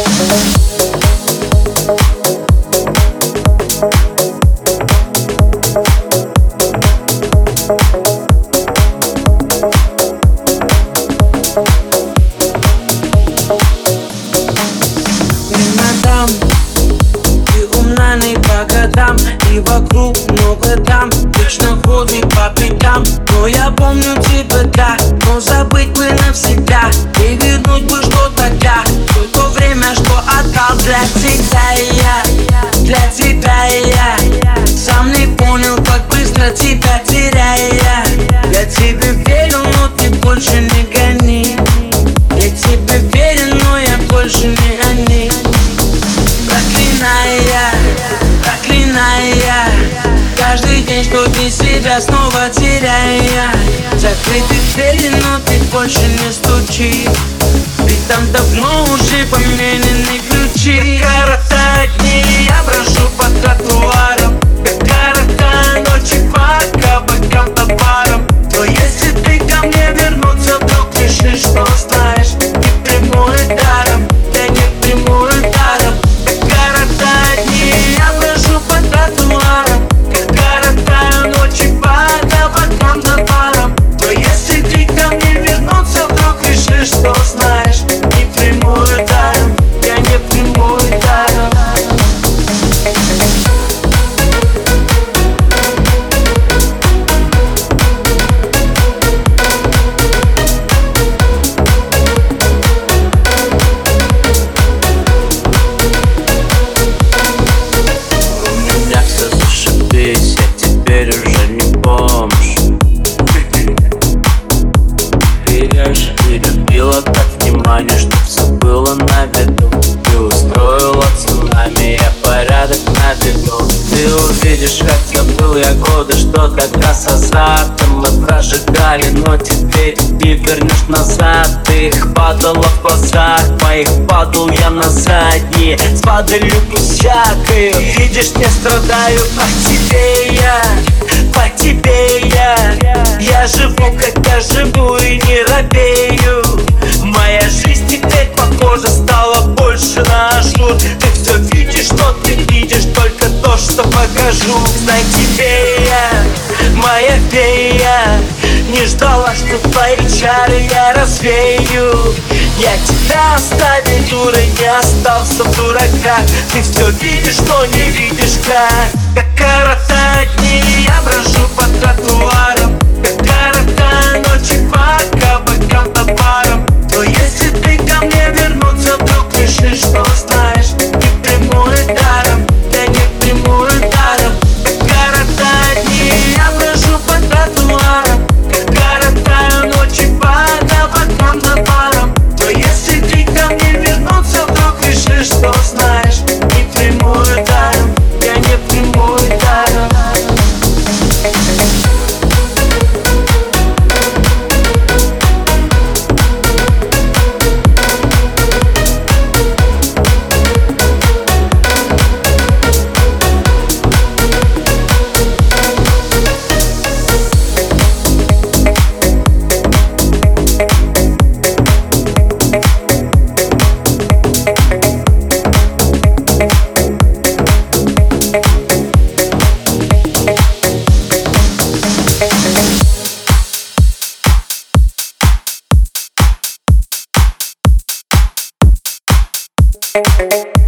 И вокруг много дам, вечно ходит по пятам. Но я помню тебя, да, но забыть бы навсегда. И вернуть бы, что тогда, то время, что отдал для тебя я. Для тебя я сам не понял, как быстро тебя теряя. Я тебе верю, но ты больше не гони. Я тебе верю, но я больше не они. Проклиная каждый день, что ты себя снова теряя. Закрыты двери, но ты больше не стучи. Ведь там давно уже поменены ключи. Коротают дни, я брожу по тротуарам. Как коротают ночи по кабакам, товарам. Но если ты ко мне вернуться, вдруг решишь, что знаешь, не приму и даром, я не приму и даром. Как коротают дни, я брожу по тротуарам. Как коротают ночи по кабакам, товарам. Но если ты ко мне вернуться, вдруг решишь, что знаешь, не приму и даром, я не приму и даром. Я теперь уже не бомж. Ты любила так внимание, чтоб все было на виду. Ты устроила цунами, я порядок наведу. Ты увидишь, как я был, я годы, что тогда с азартом мы прожигали, но теперь не вернешь назад. Ты их падала в глазах моих, падал я на задние, с падалью пустякою. Видишь, не страдаю, по тебе я, по тебе я живу, как я живу и не робею. Моя жизнь теперь, похоже, стала больше на ажур. Ты все видишь, но ты видишь только то, что покажу. Знай тебе я, моя фея, не ждала, что твои чары я развею. Я тебя оставил, дурой, не остался в дураках. Ты все видишь, но не видишь как коротают дни, я брожу по тротуарам. Как коротают ночи по кабакам, товарам. Но если ты ко мне вернуться, вдруг решишь, что знаешь, не приму и даром, я не приму и даром. Как коротают дни, я брожу по тротуарам. Как коротают ночи по кабакам, товарам. Но если ты ко мне вернуться, вдруг решишь, что знаешь, не приму и даром, я не приму и даром. Thank you.